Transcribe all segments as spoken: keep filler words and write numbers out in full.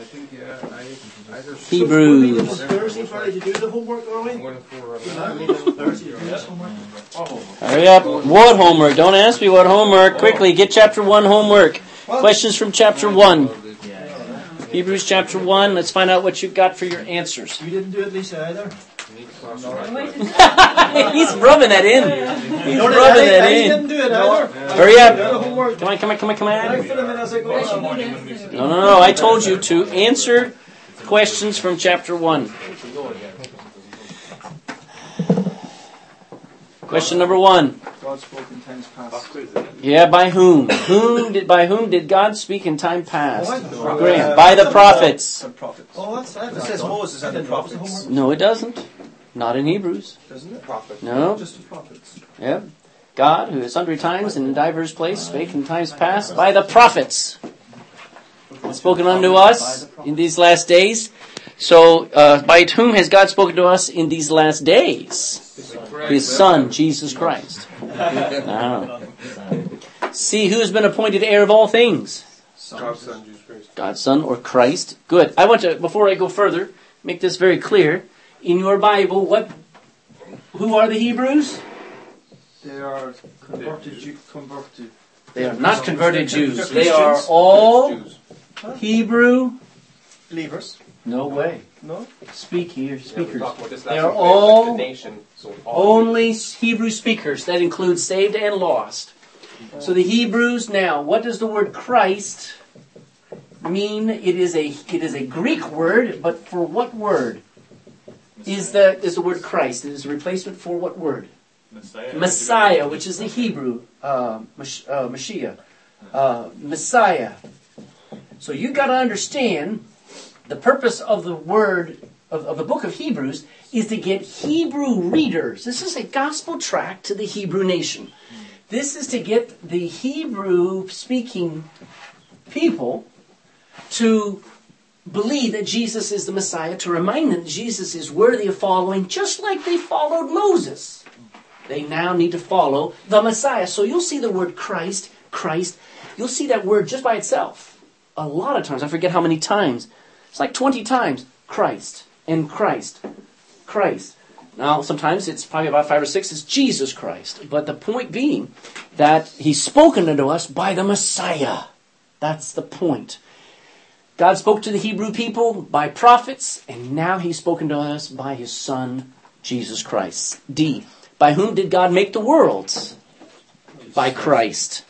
I think, yeah, I, I just... Hebrews. So, Thursday, Friday to do the homework, are we? I'm going for... Yeah, we do Thursday to do this homework. Hurry up. What homework? Don't ask me what homework. Quickly, get chapter one homework. Questions from chapter one. Hebrews chapter one. Let's find out what you got for your answers. You didn't do it, Lisa, either? He's rubbing that in. He's No, rubbing I, that I in. didn't do it either. Hurry up. Do the homework. Come on, come on, come on, come I on. fill them in as I go along. No, no, no. I told you to answer questions from chapter one. Question number one. God spoke in times past. Yeah, by whom? Whom did by whom did God speak in time past? Oh, Graham, by the prophets. The prophets. Oh, that's that. It says Moses and the prophets. No, it doesn't. Not in Hebrews. Doesn't it? Prophet. No. Just the prophets. Yep. God, who at sundry times and in divers places spake in times past by the prophets, and spoken unto us in these last days. So, uh, by whom has God spoken to us in these last days? His Son, Jesus Christ. Ah. See, who has been appointed heir of all things? God's Son, Jesus Christ. God's Son or Christ. Good. I want to, before I go further, make this very clear. In your Bible, what? Who are the Hebrews? They are converted. Jew- converted. They are not converted Jews. They are all Hebrew. Believers. No way. No? Speak here, speakers. They They are all only Hebrew speakers. That includes saved and lost. So the Hebrews now, what does the word Christ mean? It is a it is a Greek word, but for what word is the is the word Christ? It is a replacement for what word? Messiah. Messiah, which is the Hebrew uh, Mash- uh, Mashiach, uh, Messiah. So you've got to understand the purpose of the word of, of the book of Hebrews is to get Hebrew readers. This is a gospel tract to the Hebrew nation. This is to get the Hebrew-speaking people to believe that Jesus is the Messiah, to remind them that Jesus is worthy of following, just like they followed Moses. They now need to follow the Messiah. So you'll see the word Christ, Christ. You'll see that word just by itself. A lot of times. I forget how many times. It's like twenty times. Christ and Christ. Christ. Now, sometimes it's probably about five or six. It's Jesus Christ. But the point being that He's spoken unto us by the Messiah. That's the point. God spoke to the Hebrew people by prophets, and now He's spoken to us by His Son, Jesus Christ. D. By whom did God make the worlds? By Christ.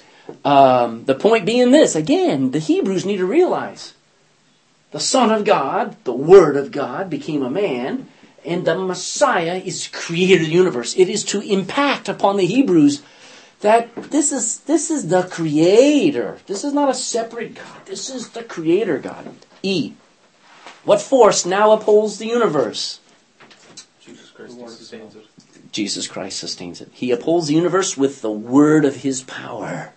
Um, the point being this, again, the Hebrews need to realize the Son of God, the Word of God, became a man, and the Messiah is creator of the universe. It is to impact upon the Hebrews that this is this is the Creator. This is not a separate God. This is the Creator God. E. What force now upholds the universe? Jesus Christ sustains it. Jesus Christ sustains it. He upholds the universe with the word of His power.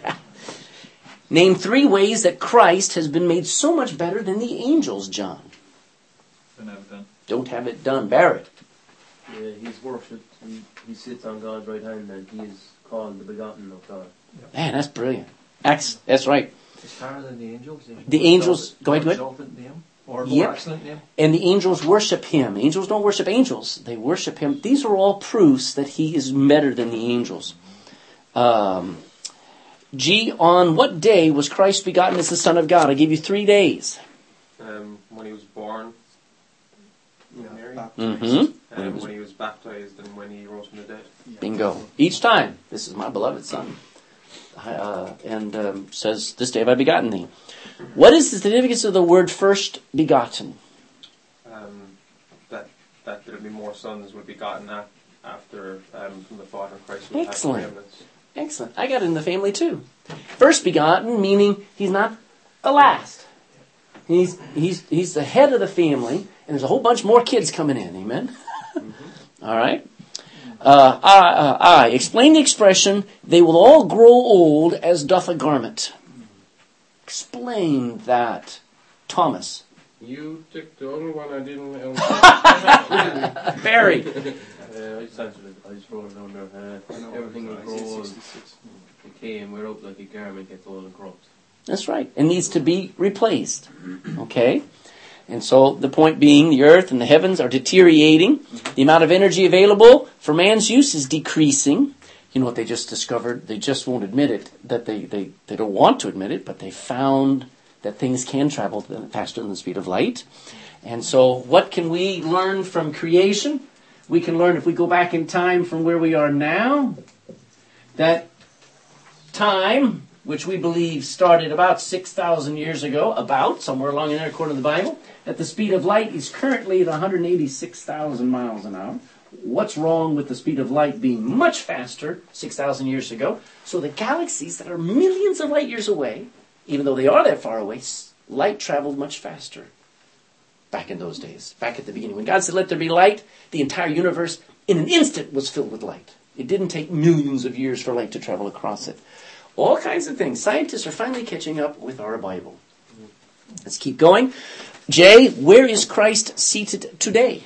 Name three ways that Christ has been made so much better than the angels, John. Don't have it done. Don't have it done. Barrett. Yeah, He's worshipped. He, he sits on God's right hand, and He is called the begotten of God. Man, that's brilliant. That's, that's right. It's higher than the angels. The angels, go ahead, go ahead. Exalted name, or more Yep. excellent name. And the angels worship Him. Angels don't worship angels. They worship Him. These are all proofs that He is better than the angels. Um, G, on what day was Christ begotten as the Son of God? I give you three days. Um, when he was born, Yeah, Mary. baptized. Mm-hmm. Um, when he was baptized, and when he rose from the dead. Bingo. Each time, this is my beloved Son. Uh, and um, says, this day have I begotten thee. What is the significance of the word first begotten? Um, that that there'd be more sons would be begotten af- after um, from the Father and Christ. would have Excellent. preeminence. Excellent. I got it in the family too. First begotten, meaning he's not the last. He's he's he's the head of the family, and there's a whole bunch more kids coming in. Amen. Mm-hmm. All right. Uh, I, uh, I explain the expression. They will all grow old as doth a garment. Explain that, Thomas. You took the only one I didn't... Barry. Uh, I just answered it. I just wrote it down there. Uh, everything will grow old, decay, and wear out like a garment gets old and corrupt. That's right. It needs to be replaced. Okay? And so the point being, the earth and the heavens are deteriorating. The amount of energy available for man's use is decreasing. You know what they just discovered? They just won't admit it, that they, they, they don't want to admit it, but they found that things can travel faster than the speed of light. And so what can we learn from creation? We can learn, if we go back in time from where we are now, that time, which we believe started about six thousand years ago, about, somewhere along in there according to the Bible, that the speed of light is currently at one hundred eighty-six thousand miles an hour. What's wrong with the speed of light being much faster six thousand years ago? So the galaxies that are millions of light years away, even though they are that far away, light traveled much faster back in those days, back at the beginning. When God said, let there be light, the entire universe in an instant was filled with light. It didn't take millions of years for light to travel across it. All kinds of things. Scientists are finally catching up with our Bible. Let's keep going. Jay, where is Christ seated today?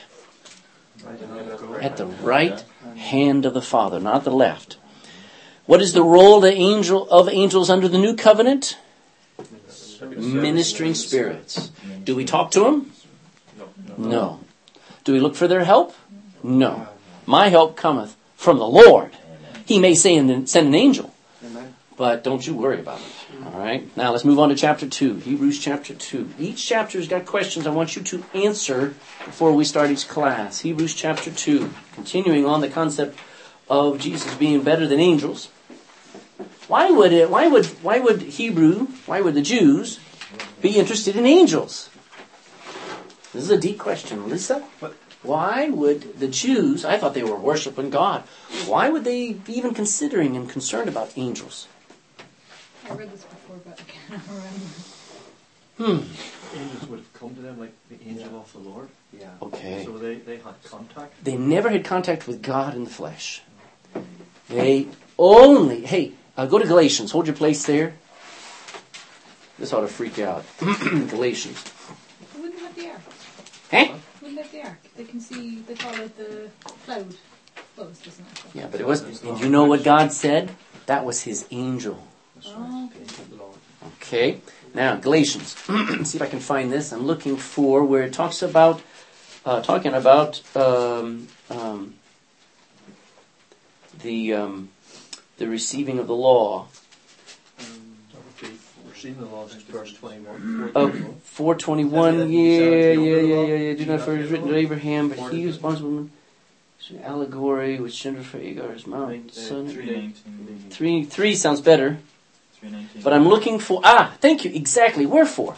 At the right hand of the Father, not the left. What is the role of the angel of angels under the new covenant? Ministering spirits. Do we talk to them? No. Do we look for their help? No. My help cometh from the Lord. He may say and send an angel, but don't you worry about it. All right. Now let's move on to chapter two. Hebrews chapter two. Each chapter's got questions I want you to answer before we start each class. Hebrews chapter two. Continuing on the concept of Jesus being better than angels. Why would it? Why would? Why would Hebrew? Why would the Jews be interested in angels? This is a deep question, Lisa. Why would the Jews? I thought they were worshiping God. Why would they be even considering and concerned about angels? I read this before, but I can't remember. Hmm. Angels would have come to them like the angel of the Lord. Yeah. Okay. So they, they had contact. They never had contact with God in the flesh. They only. Hey, uh, go to Galatians. Hold your place there. This ought to freak you out. Galatians. Who wouldn't have the ark? Huh? Wouldn't have the ark? They can see. They call it the cloud. Buzz, doesn't it? Yeah, but it was. And you know what God said? That was His angel. Oh. Okay. Now Galatians. See if I can find this. I'm looking for where it talks about, uh, talking about um, um, the um, the receiving of the law. Receiving the law is verse twenty-one. Oh, four twenty-one. Yeah, yeah, yeah, yeah, yeah. Do not first written to Abraham, but he was born of a woman. Allegory which gender for Agar's mount. Son. Three, three sounds better. But I'm looking for, ah, thank you, exactly, wherefore?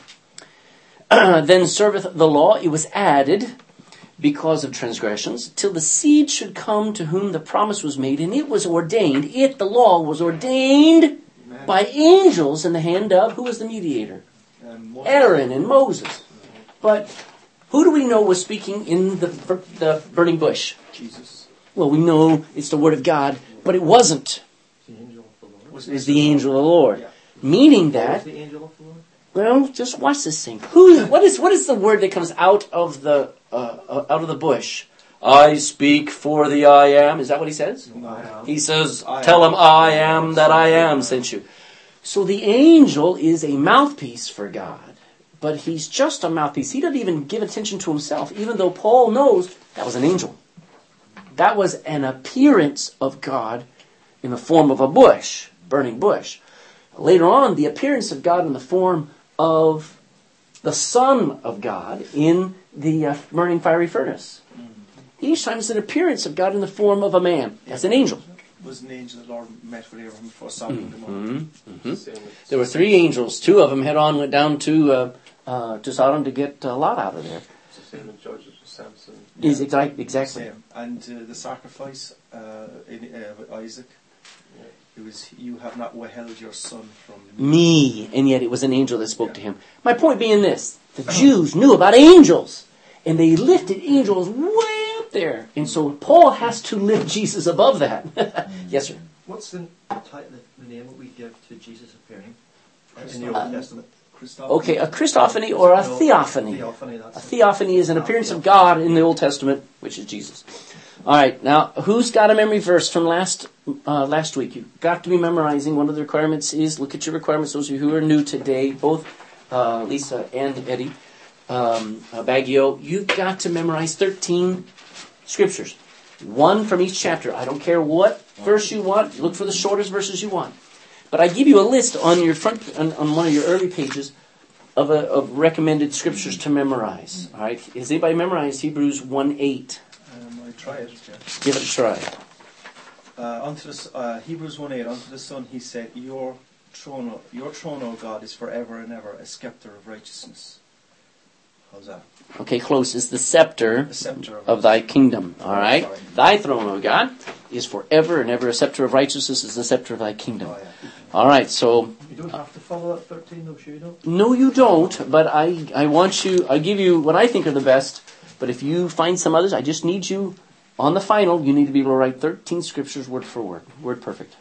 Then serveth the law, it was added because of transgressions, till the seed should come to whom the promise was made, and it was ordained, it, the law, was ordained Amen. By angels in the hand of, who was the mediator? Um, Aaron and Moses. But who do we know was speaking in the, the burning bush? Jesus. Well, we know it's the word of God, but it wasn't. Is the angel of the Lord. Yeah. Meaning that, the angel of the Lord? Well, just watch this thing. Who? What is? What is the word that comes out of the uh, out of the bush? I speak for the I am. Is that what he says? He says, "Tell him I am that I am sent you." So the angel is a mouthpiece for God, but he's just a mouthpiece. He doesn't even give attention to himself, even though Paul knows that was an angel. That was an appearance of God in the form of a bush. Burning bush. Later on, the appearance of God in the form of the Son of God in the uh, burning fiery furnace. Each time it's an appearance of God in the form of a man. That's an angel. Was an angel the Lord met with Abraham before Sodom and Gomorrah. Mm-hmm. Mm-hmm. There were three angels. Two of them head on, went down to uh, uh, to Sodom to get uh, Lot out of there. It's the same as Judges with Samson. Yeah. Exactly. exactly. Same. And uh, the sacrifice uh, in, uh, with Isaac. It was, you have not withheld your son from me. And yet it was an angel that spoke yeah. to him. My point being this. The Jews knew about angels. And they lifted angels way up there. And so Paul has to lift Jesus above that. Yes, sir. What's the, type, the name that we give to Jesus appearing in the Old Testament? Okay, a Christophany or a theophany. Theophany, a theophany is an appearance of God in the Old Testament, which is Jesus. All right, now who's got a memory verse from last uh, last week? You've got to be memorizing. One of the requirements is look at your requirements. Those of you who are new today, both uh, Lisa and Eddie um, uh, Baggio, you've got to memorize thirteen scriptures, one from each chapter. I don't care what verse you want. Look for the shortest verses you want. But I give you a list on your front on, on one of your early pages of, a, of recommended scriptures to memorize. All right, has anybody memorized Hebrews one eight? Um, I try it. Yeah. Give it a try. Uh, unto the, s- uh, Hebrews one eight, unto the Son he said, Your throne, O, your throne, O God, is forever and ever, a scepter of righteousness. How's that? Okay, close. Is the scepter The scepter of, of thy kingdom. All right? Sorry. Thy throne, O God, is forever and ever. A scepter of righteousness is the scepter of thy kingdom. Oh, yeah. All right, so, You don't have to follow that thirteen, though, sure you don't? no you don't, but I, I want you, I give you what I think are the best, but if you find some others, I just need you, on the final, you need to be able to write thirteen scriptures word for word. Word perfect.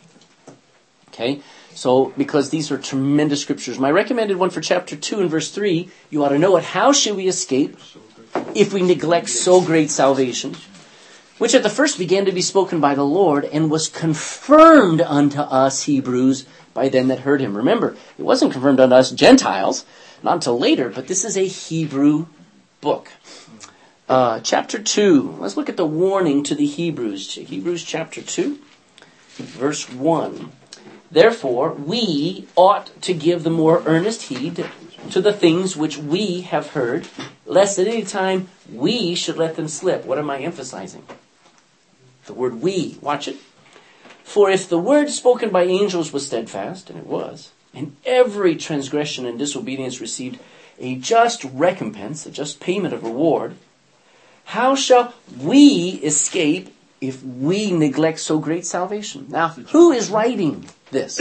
Okay? So, because these are tremendous scriptures. My recommended one for chapter two and verse three, you ought to know it. How shall we escape if we neglect so great salvation, which at the first began to be spoken by the Lord, and was confirmed unto us, Hebrews, by them that heard him. Remember, it wasn't confirmed unto us Gentiles, not until later, but this is a Hebrew book. Uh, chapter two, let's look at the warning to the Hebrews. Hebrews chapter two, verse one. Therefore, we ought to give the more earnest heed to the things which we have heard, lest at any time we should let them slip. What am I emphasizing? The word we. Watch it. For if the word spoken by angels was steadfast, and it was, and every transgression and disobedience received a just recompense, a just payment of reward, how shall we escape if we neglect so great salvation? Now, who is writing this?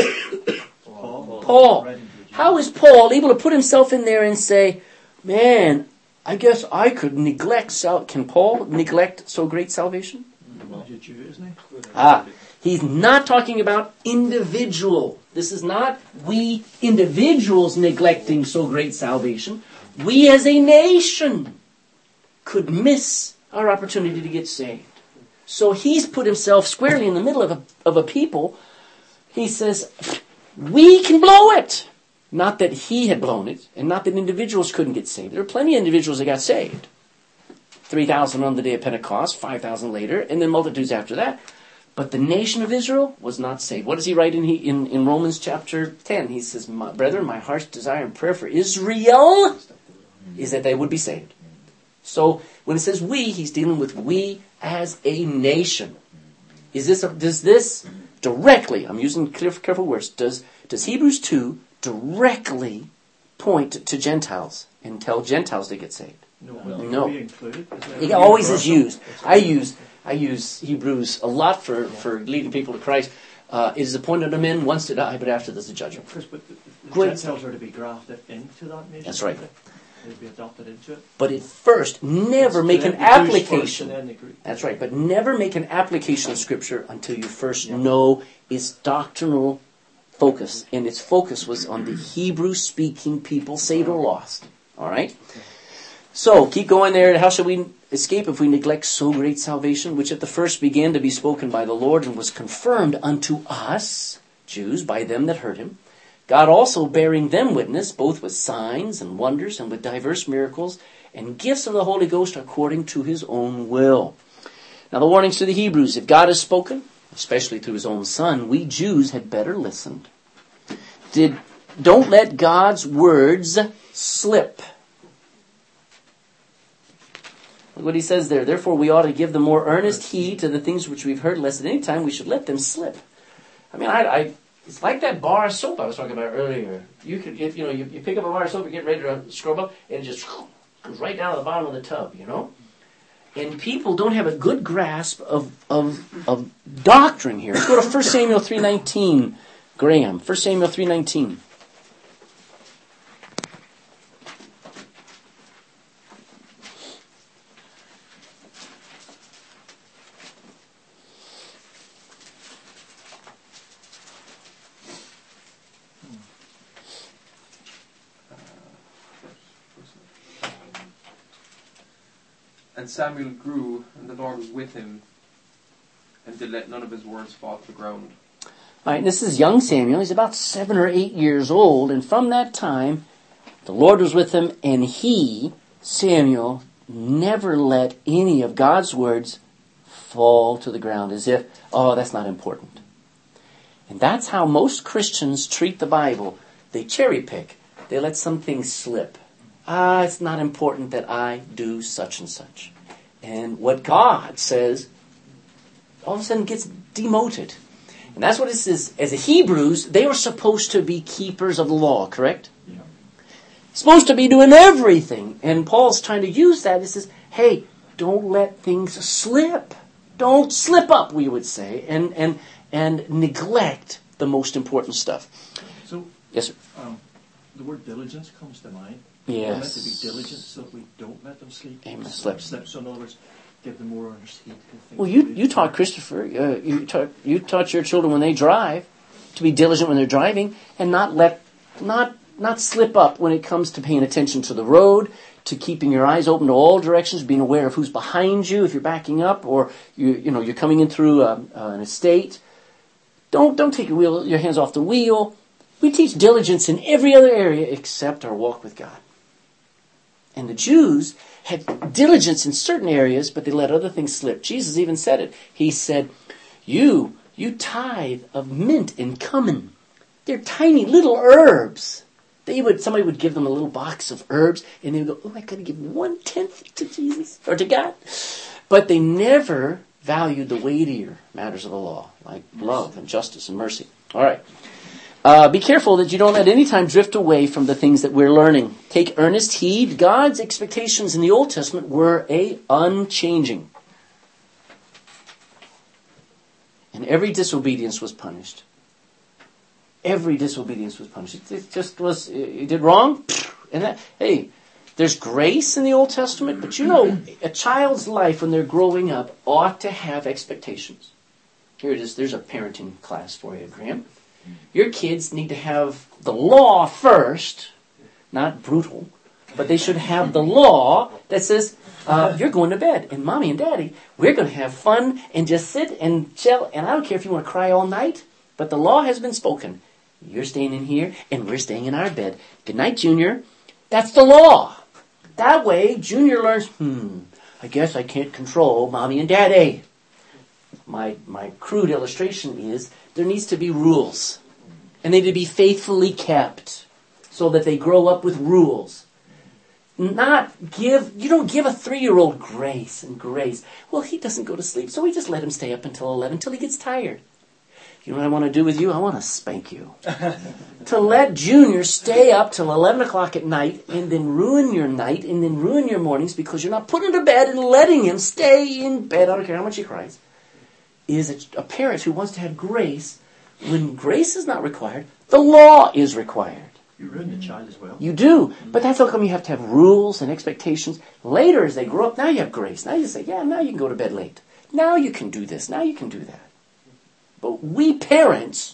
Paul. Paul. Right into the How is Paul able to put himself in there and say, man, I guess I could neglect sal-. Can Paul neglect so great salvation? He's a Jew, isn't he? Ah, he's not talking about individual. This is not we individuals neglecting so great salvation. We as a nation could miss our opportunity to get saved. So he's put himself squarely in the middle of a, of a people. He says, we can blow it. Not that he had blown it, and not that individuals couldn't get saved. There are plenty of individuals that got saved. three thousand on the day of Pentecost, five thousand later, and then multitudes after that. But the nation of Israel was not saved. What does he write in, he, in, in Romans chapter ten? He says, my, brethren, my heart's desire and prayer for Israel is that they would be saved. So when it says we, he's dealing with we as a nation. Is this a, does this directly, I'm using careful, careful words, does, does Hebrews two directly point to Gentiles and tell Gentiles to get saved? No. No. We included. Isn't it? It always is used. I use I use Hebrews a lot for, for leading people to Christ. Uh, it is appointed to men once to die, but after there's a judgment. Chris, but the, the Great. Gentiles are to be grafted into that nation. That's right. aren't they? They'd be adopted into it. But at first, never make an The Jews first application. and then the Greek. That's right, but never make an application of Scripture until you first know its doctrinal focus. And its focus was on the Hebrew-speaking people, saved or lost. All right? So, keep going there. How shall we escape if we neglect so great salvation, which at the first began to be spoken by the Lord and was confirmed unto us, Jews, by them that heard him? God also bearing them witness, both with signs and wonders and with diverse miracles and gifts of the Holy Ghost according to his own will. Now the warnings to the Hebrews, if God has spoken, especially through his own Son, we Jews had better listen. Did, don't let God's words slip. Look what he says there. Therefore we ought to give the more earnest heed to the things which we've heard, lest at any time we should let them slip. I mean, I... I It's like that bar of soap I was talking about earlier. You could, if you know, you, you pick up a bar of soap, you get ready to scrub up, and it just goes right down to the bottom of the tub, you know? And people don't have a good grasp of of, of doctrine here. Let's go to First Samuel three nineteen, Graham. First Samuel three nineteen. And Samuel grew, and the Lord was with him, And did let none of his words fall to the ground. All right, this is young Samuel. He's about seven or eight years old, and from that time, the Lord was with him, and he, Samuel, never let any of God's words fall to the ground as if, oh, that's not important. And that's how most Christians treat the Bible. They cherry pick. They let some things slip. Ah, it's not important that I do such and such. And what God says all of a sudden gets demoted. And that's what it says. As the Hebrews, they were supposed to be keepers of the law, correct? Yeah. Supposed to be doing everything. And Paul's trying to use that. He says, hey, don't let things slip. Don't slip up, we would say, and and and neglect the most important stuff. So, Yes, sir. um, the word diligence comes to mind. Yes. We're meant to be diligent so that we don't let them sleep. Amen. Slip. Slip. So in other words, give them more understanding. Well, you you taught Christopher, uh, you taught you taught your children when they drive to be diligent when they're driving and not let not not slip up when it comes to paying attention to the road, to keeping your eyes open to all directions, being aware of who's behind you if you're backing up, or you you know you're coming in through uh, uh, an estate. Don't don't take your wheel your hands off the wheel. We teach diligence in every other area except our walk with God. And the Jews had diligence in certain areas, but they let other things slip. Jesus even said it. He said, you, you tithe of mint and cumin. They're tiny little herbs. They would, somebody would give them a little box of herbs, and they would go, oh, I got to give one-tenth to Jesus, or to God. But they never valued the weightier matters of the law, like love and justice and mercy. All right. Uh, be careful that you don't at any time drift away from the things that we're learning. Take earnest heed. God's expectations in the Old Testament were a unchanging. And every disobedience was punished. Every disobedience was punished. It just was, you did wrong. And that, hey, there's grace in the Old Testament, but you know, a child's life when they're growing up ought to have expectations. Here it is. There's a parenting class for you, Graham. Your kids need to have the law first, not brutal, but they should have the law that says, uh, you're going to bed, and mommy and daddy, we're going to have fun and just sit and chill, and I don't care if you want to cry all night, but the law has been spoken. You're staying in here, and we're staying in our bed. Good night, Junior. That's the law. That way, Junior learns, hmm, I guess I can't control mommy and daddy. My my crude illustration is there needs to be rules. And they need to be faithfully kept so that they grow up with rules. Not give, you don't give a three-year-old grace and grace. Well, he doesn't go to sleep, so we just let him stay up until eleven, until he gets tired. You know what I want to do with you? I want to spank you. To let Junior stay up till eleven o'clock at night and then ruin your night and then ruin your mornings because you're not putting him to bed and letting him stay in bed, I don't care how much he cries, is a, a parent who wants to have grace. When grace is not required, the law is required. You ruin the child as well. You do. But that's how come you have to have rules and expectations. Later, as they grow up, now you have grace. Now you say, yeah, now you can go to bed late. Now you can do this. Now you can do that. But we parents,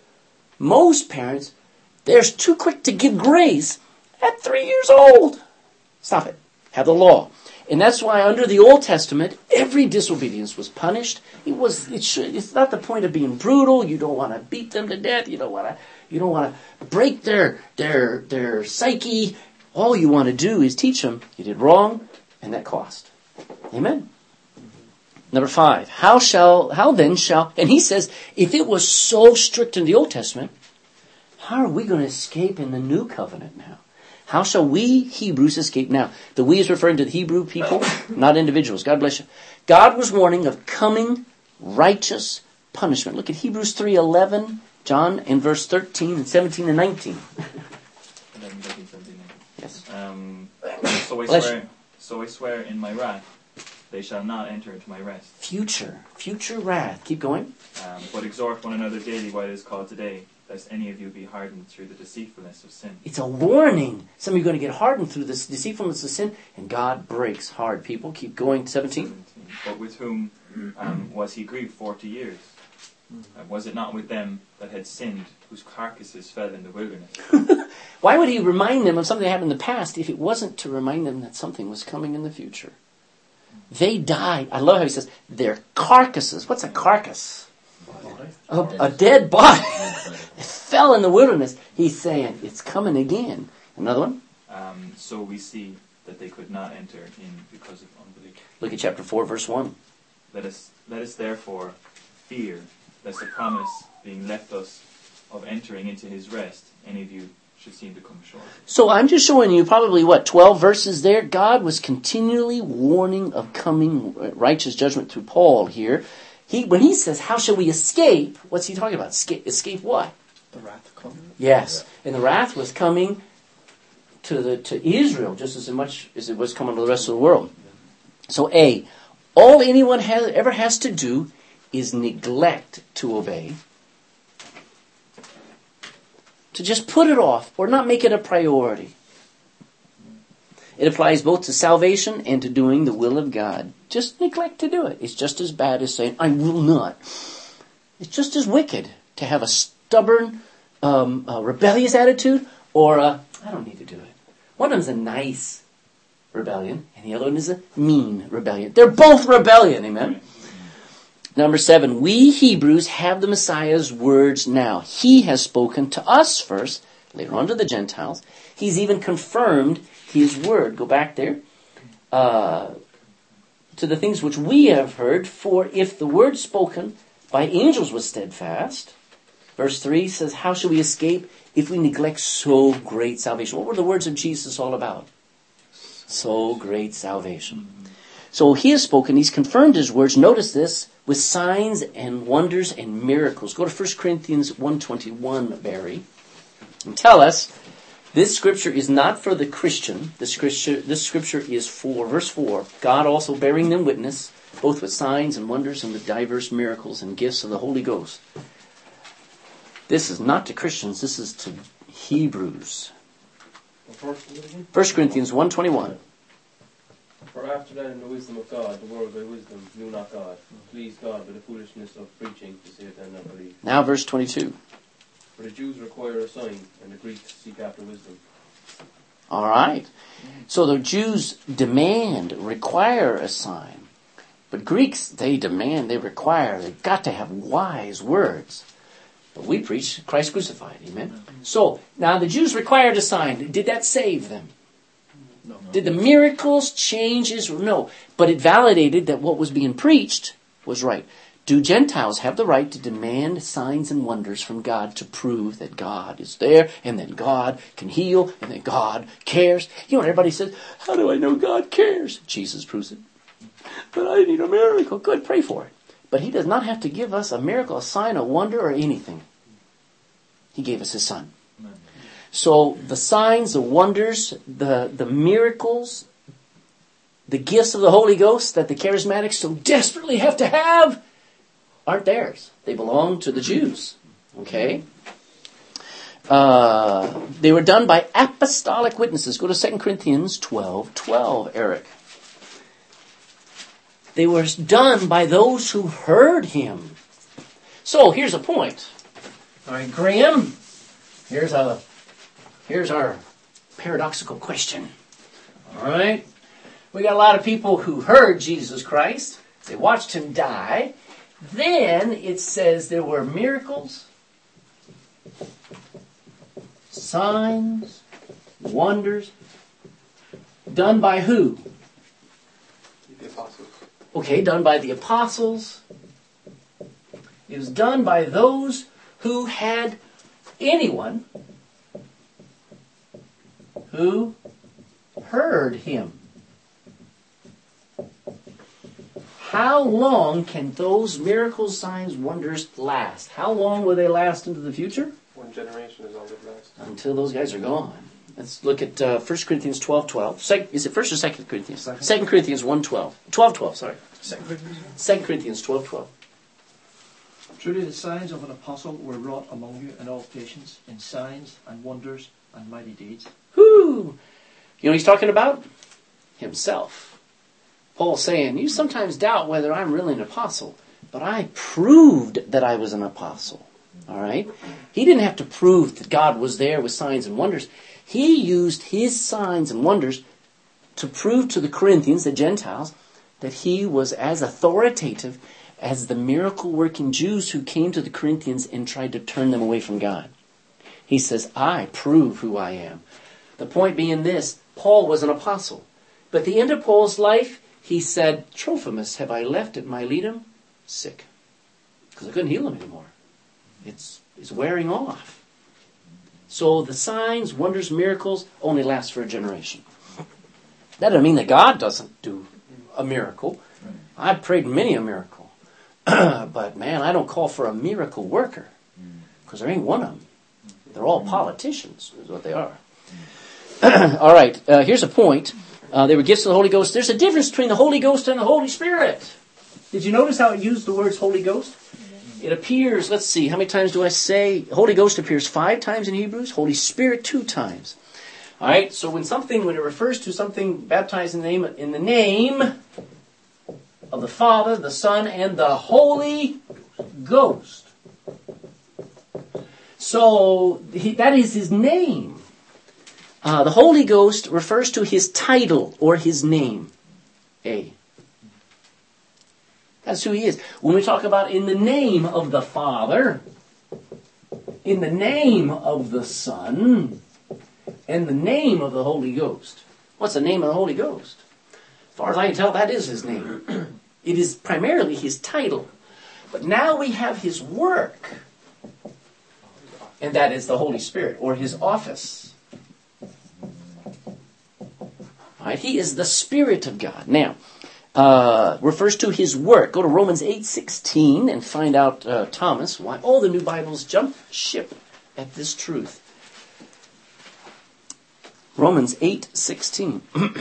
most parents, they're too quick to give grace at three years old. Stop it. Have the law. And that's why under the Old Testament, every disobedience was punished. It was. It should. It's not the point of being brutal. You don't want to beat them to death. You don't want to. You don't want to break their their their psyche. All you want to do is teach them you did wrong, and that cost. Amen. Number five. How shall? How then shall? And he says, if it was so strict in the Old Testament, how are we going to escape in the New Covenant now? How shall we Hebrews escape now? The we is referring to the Hebrew people, not individuals. God bless you. God was warning of coming righteous punishment. Look at Hebrews three eleven, John, in verse thirteen and seventeen and nineteen. eleven, thirteen, seventeen. Yes. Um, so I Bless swear, you. so I swear in my wrath, they shall not enter into my rest. Future. Future wrath. Keep going. Um, but exhort one another daily while it is called today, lest any of you be hardened through the deceitfulness of sin. It's a warning. Some of you are going to get hardened through this deceitfulness of sin, and God breaks hard people. Keep going. seventeen. seventeen. But with whom um, was he grieved forty years? Uh, was it not with them that had sinned, whose carcasses fell in the wilderness? Why would he remind them of something that happened in the past if it wasn't to remind them that something was coming in the future? They died. I love how he says, their carcasses. What's a carcass? A, a dead body. It fell in the wilderness. He's saying, it's coming again. Another one? Um, so we see that they could not enter in because of unbelief. Look at chapter four, verse one. Let us, let us therefore fear, lest the promise being left us of entering into his rest, any of you should seem to come short. So I'm just showing you probably, what, twelve verses there? God was continually warning of coming righteous judgment through Paul here. He, when he says, how shall we escape? What's he talking about? Escape, escape what? The wrath coming. Yes. And the wrath was coming to the to Israel just as much as it was coming to the rest of the world. So A, all anyone has, ever has to do is neglect to obey. To just put it off or not make it a priority. It applies both to salvation and to doing the will of God. Just neglect to do it. It's just as bad as saying, I will not. It's just as wicked to have a stubborn, um, uh, rebellious attitude or a, I don't need to do it. One of them's a nice rebellion and the other one is a mean rebellion. They're both rebellion, amen? Number seven, we Hebrews have the Messiah's words now. He has spoken to us first, later on to the Gentiles. He's even confirmed his word. Go back there. Uh, to the things which we have heard, for if the word spoken by angels was steadfast, verse three says, how shall we escape if we neglect so great salvation? What were the words of Jesus all about? So great salvation. So he has spoken, he's confirmed his words, notice this, with signs and wonders and miracles. Go to First Corinthians one twenty-one, Barry, and tell us, this scripture is not for the Christian. This scripture, this scripture is for, verse four, God also bearing them witness, both with signs and wonders and with diverse miracles and gifts of the Holy Ghost. This is not to Christians, this is to Hebrews. First Corinthians one twenty-one. For after that in the wisdom of God, the world by wisdom knew not God, pleased God by the foolishness of preaching to save them that believe. Now verse twenty-two. For the Jews require a sign, and the Greeks seek after wisdom. All right. So the Jews demand, require a sign. But Greeks, they demand, they require, they've got to have wise words. But we preach Christ crucified, amen? So, now the Jews required a sign. Did that save them? No. Did the miracles change Israel? No. But it validated that what was being preached was right. Do Gentiles have the right to demand signs and wonders from God to prove that God is there and that God can heal and that God cares? You know, everybody says, how do I know God cares? Jesus proves it. But I need a miracle. Good, pray for it. But he does not have to give us a miracle, a sign, a wonder, or anything. He gave us his son. So the signs, the wonders, the, the miracles, the gifts of the Holy Ghost that the charismatics so desperately have to have aren't theirs. They belong to the Jews. Okay? Uh, they were done by apostolic witnesses. Go to Second Corinthians twelve twelve, Eric. They were done by those who heard him. So here's a point. All right, Graham, here's a here's our paradoxical question. All right? We got a lot of people who heard Jesus Christ. They watched him die. Then it says there were miracles, signs, wonders, done by who? The apostles. Okay, done by the apostles. It was done by those who had anyone who heard him. How long can those miracles, signs, wonders last? How long will they last into the future? One generation is all that lasts. Until those guys are gone. Let's look at uh, First Corinthians twelve twelve. Sec- is it First or Second Corinthians? Second. Second Corinthians one twelve. twelve twelve, sorry. Second Corinthians. Second Corinthians twelve twelve. Truly the signs of an apostle were wrought among you in all patience, in signs and wonders and mighty deeds. Whoo! You know what he's talking about? Himself. Paul's saying, you sometimes doubt whether I'm really an apostle, but I proved that I was an apostle. All right? He didn't have to prove that God was there with signs and wonders. He used his signs and wonders to prove to the Corinthians, the Gentiles, that he was as authoritative as the miracle-working Jews who came to the Corinthians and tried to turn them away from God. He says, I prove who I am. The point being this, Paul was an apostle. But at the end of Paul's life, he said, Trophimus have I left at Miletum sick. Because I couldn't heal him anymore. It's, it's wearing off. So the signs, wonders, miracles only last for a generation. That doesn't mean that God doesn't do a miracle. I've prayed many a miracle. But man, I don't call for a miracle worker. Because there ain't one of them. They're all politicians, is what they are. All right, uh, here's a point. Uh, they were gifts of the Holy Ghost. There's a difference between the Holy Ghost and the Holy Spirit. Did you notice how it used the words Holy Ghost? It appears, let's see, how many times do I say? Holy Ghost appears five times in Hebrews. Holy Spirit two times. All right, so when something, when it refers to something baptized in the name, in the name of the Father, the Son, and the Holy Ghost. So he, that is his name. Uh, the Holy Ghost refers to his title or his name. A. That's who he is. When we talk about in the name of the Father, in the name of the Son, and the name of the Holy Ghost. What's the name of the Holy Ghost? As far as I can tell, that is his name. It is primarily his title. But now we have his work. And that is the Holy Spirit, or his office. All right, he is the Spirit of God. Now, uh, refers to his work. Go to Romans eight sixteen and find out, uh, Thomas, why all the new Bibles jump ship at this truth. Romans eight sixteen.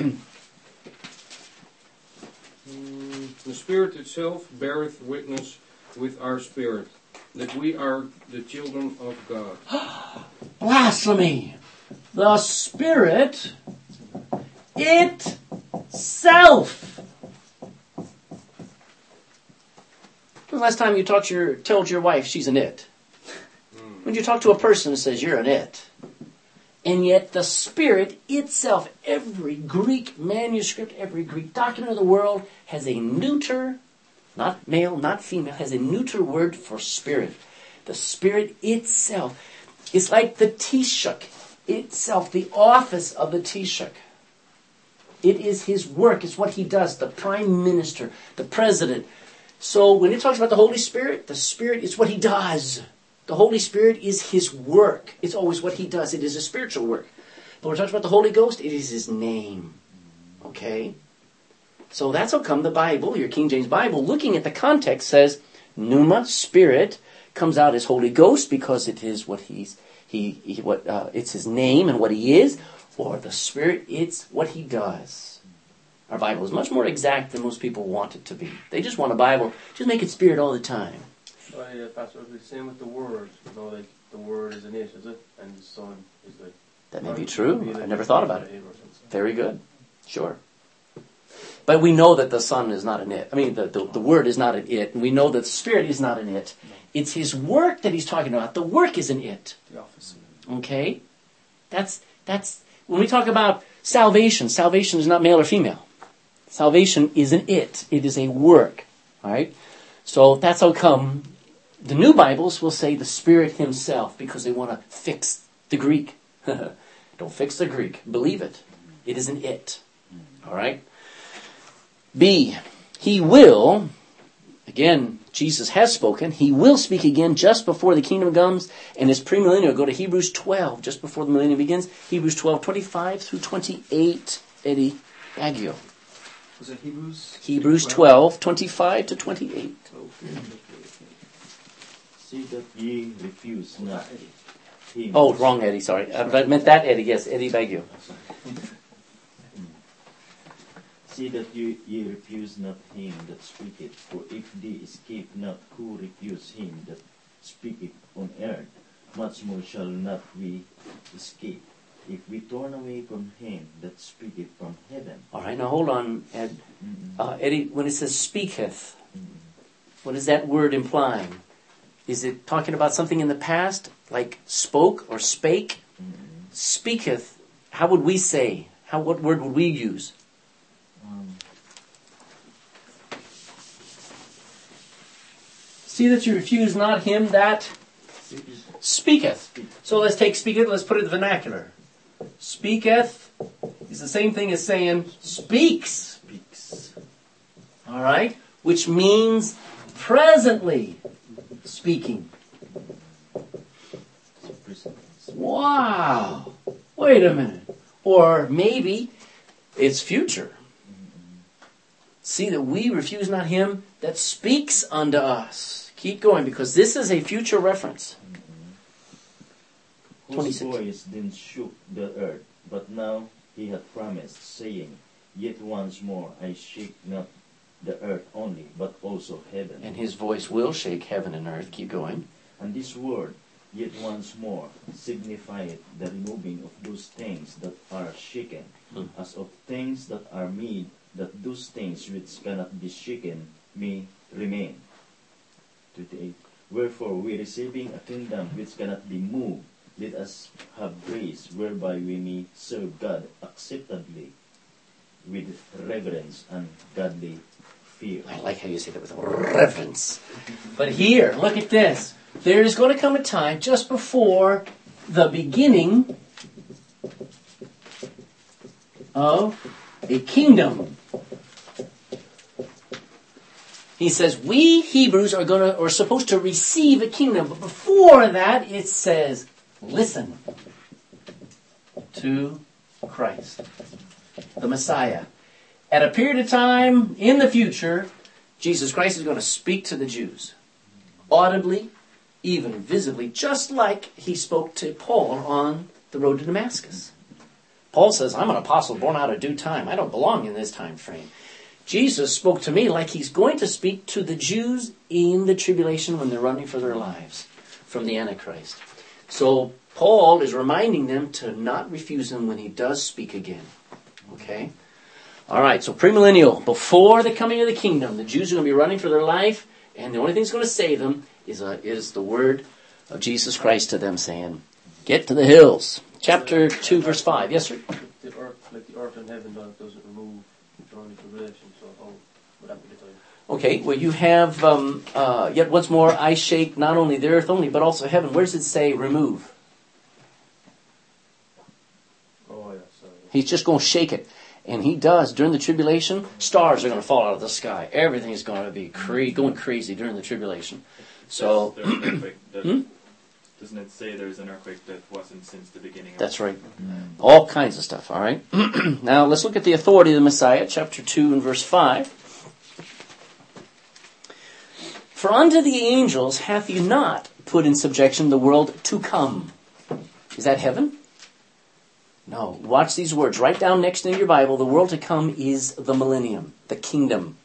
The Spirit itself beareth witness with our spirit that we are the children of God. Blasphemy! The Spirit itself. When was the last time you talked your, told your wife she's an it? When you talk to a person who says you're an it. And yet the Spirit itself, every Greek manuscript, every Greek document of the world has a neuter, not male, not female, has a neuter word for spirit. The Spirit itself is like the Taoiseach itself, the office of the Taoiseach. It is his work. It's what he does. The Prime Minister, the President. So when it talks about the Holy Spirit, the Spirit is what he does. The Holy Spirit is his work. It's always what he does. It is a spiritual work. But when we're talking about the Holy Ghost, it is his name. Okay? So that's how come the Bible, your King James Bible, looking at the context, says pneuma, Spirit, comes out as Holy Ghost because it is what he's he, he what uh, it's his name and what he is, or the Spirit, it's what he does. Our Bible is much more exact than most people want it to be. They just want a Bible, just make it Spirit all the time. Well, yeah, Pastor, it's the same with the Word. You know, like the Word is an it, is it? And the Son is like. That may be true. I never thought about it. Very good. Sure. But we know that the Son is not an it. I mean, the, the, the Word is not an it. And we know that the Spirit is not an it. It's his work that he's talking about. The work is an it. The office. Okay? That's, that's, when we talk about salvation, salvation is not male or female. Salvation is an it. It is a work. All right? So that's how come the new Bibles will say the Spirit himself, because they want to fix the Greek. Don't fix the Greek. Believe it. It is an it. All right? B, he will, again, Jesus has spoken, he will speak again just before the kingdom comes, and his premillennial. Go to Hebrews twelve, just before the millennium begins. Hebrews twelve, twenty-five through twenty-eight. Eddie Baggio. Was it Hebrews? Hebrews twelve, twenty-five to twenty-eight. See that ye refuse not him. Oh, wrong Eddie, sorry. I meant that Eddie, yes, Eddie Baggio. See that you, ye refuse not him that speaketh, for if they escape not who refuse him that speaketh on earth, much more shall not we escape, if we turn away from him that speaketh from heaven. All right, now hold on, Ed. Uh, Eddie, when it says speaketh, what is that word implying? Is it talking about something in the past, like spoke or spake? Mm-hmm. Speaketh, how would we say? How? What word would we use? Um, See that you refuse not him that speaketh. So let's take speaketh, let's put it in the vernacular. Speaketh is the same thing as saying speaks. Speaks. Alright? Which means presently speaking. Wow! Wait a minute. Or maybe it's future. See that we refuse not him that speaks unto us. Keep going, because this is a future reference. Whose twenty-six. voice then shook the earth, but now he hath promised, saying, Yet once more I shake not the earth only, but also heaven. And his voice will shake heaven and earth. Keep going. And this word, yet once more, signifieth the removing of those things that are shaken, Hmm. as of things that are made, that those things which cannot be shaken may remain. twenty-eight. Wherefore, we receiving a kingdom which cannot be moved, let us have grace whereby we may serve God acceptably with reverence and godly fear. I like how you say that with reverence. But here, look at this. There is going to come a time just before the beginning of a kingdom. He says, we Hebrews are going to, are supposed to receive a kingdom. But before that, it says, listen to Christ, the Messiah. At a period of time in the future, Jesus Christ is going to speak to the Jews. Audibly, even visibly, just like he spoke to Paul on the road to Damascus. Paul says, I'm an apostle born out of due time. I don't belong in this time frame. Jesus spoke to me like he's going to speak to the Jews in the tribulation when they're running for their lives from the Antichrist. So Paul is reminding them to not refuse him when he does speak again. Okay? All right, so premillennial, before the coming of the kingdom, the Jews are going to be running for their life, and the only thing that's going to save them is, a, is the word of Jesus Christ to them saying, get to the hills. Chapter two, verse five. Yes, sir? The earth, like the earth and heaven doesn't remove during the tribulation, so how would that be the time? Okay, well you have, um, uh, yet once more I shake not only the earth only, but also heaven. Where does it say remove? Oh, yeah, sorry. He's just going to shake it. And he does. During the tribulation, stars are going to fall out of the sky. Everything is going to be cra- going crazy during the tribulation. So, There's an earthquake that, Hmm? doesn't it say there's an earthquake that wasn't since the beginning of that's right. All kinds of stuff, all right? Now, let's look at the authority of the Messiah, chapter two and verse five. For unto the angels hath he not put in subjection the world to come. Is that heaven? No. Watch these words. Write down next in your Bible, the world to come is the millennium, the kingdom.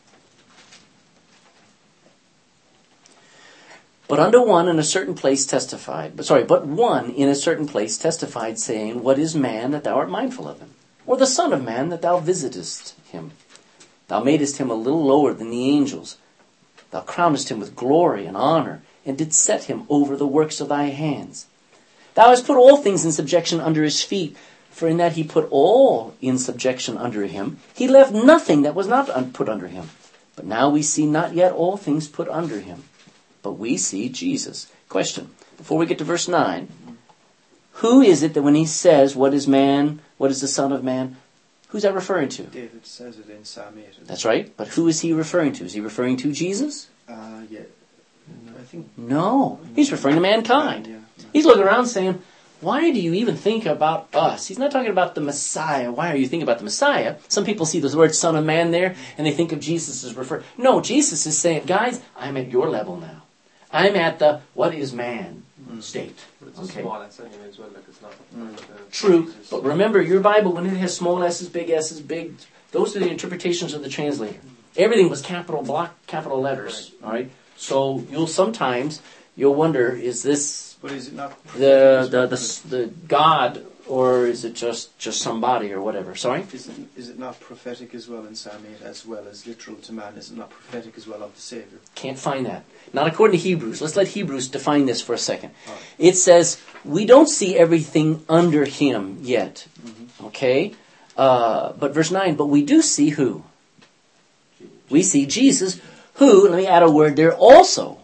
But unto one in a certain place testified, but sorry, but one in a certain place testified, saying, What is man that thou art mindful of him? Or the son of man that thou visitest him? Thou madest him a little lower than the angels. Thou crownest him with glory and honor, and didst set him over the works of thy hands. Thou hast put all things in subjection under his feet, for in that he put all in subjection under him, he left nothing that was not put under him. But now we see not yet all things put under him. But we see Jesus. Question, before we get to verse nine. Who is it that when he says, what is man, what is the son of man, who's that referring to? David says it in Psalm eight. That's right. But who is he referring to? Is he referring to Jesus? Uh, yeah. I think... No. He's referring to mankind. Yeah. He's looking around saying, why do you even think about us? He's not talking about the Messiah. Why are you thinking about the Messiah? Some people see the word son of man there, and they think of Jesus as referring. No, Jesus is saying, guys, I'm at your level now. I'm at the what is man state. But it's a Okay. small S anyway as well, like it's not. Mm. like a- True, Jesus. but remember, your Bible, when it has small s's, big s's, big, those are the interpretations of the translator. Everything was capital block, capital letters. All right. So you'll sometimes you'll wonder: is this But is it not the the the, the God, or is it just just somebody or whatever? Sorry. Is it, is it not prophetic as well in Psalm eight, as well as literal to man? Is it not prophetic as well of the Saviour? Can't find that. Not according to Hebrews. Let's let Hebrews define this for a second. All right. It says, we don't see everything under him yet. Mm-hmm. Okay? Uh, but verse nine, but we do see who? We see Jesus, who, let me add a word there also,